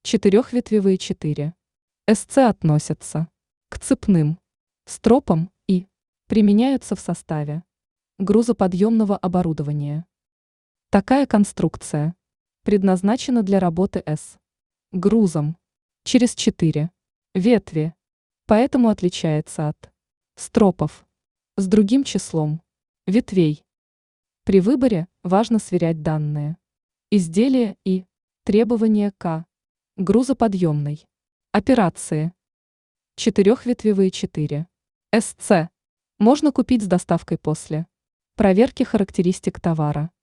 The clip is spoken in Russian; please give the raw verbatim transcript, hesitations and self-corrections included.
Четырехветвевые четыре. СЦ относятся к цепным стропам и применяются в составе грузоподъемного оборудования. Такая конструкция предназначена для работы с грузом через четыре ветви, поэтому отличается от стропов с другим числом ветвей. При выборе важно сверять данные изделия и требования к грузоподъемной операции. Четырехветвевые четыре. СЦ можно купить с доставкой после проверки характеристик товара.